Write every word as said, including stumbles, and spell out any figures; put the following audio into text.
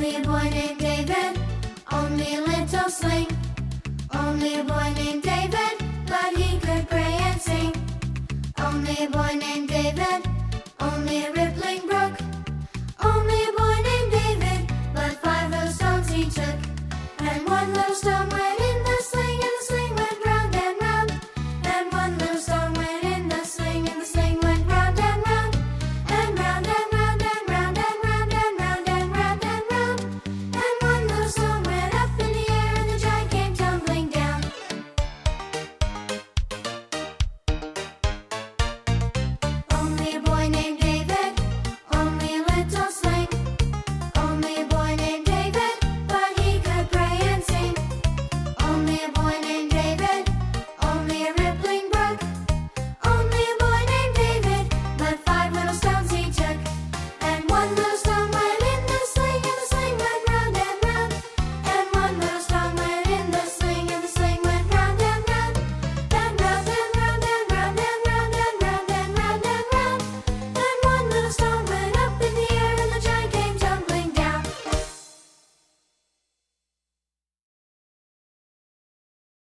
Only a boy named David, only a little sling. Only a boy named David, but he could pray and sing. Only a boy named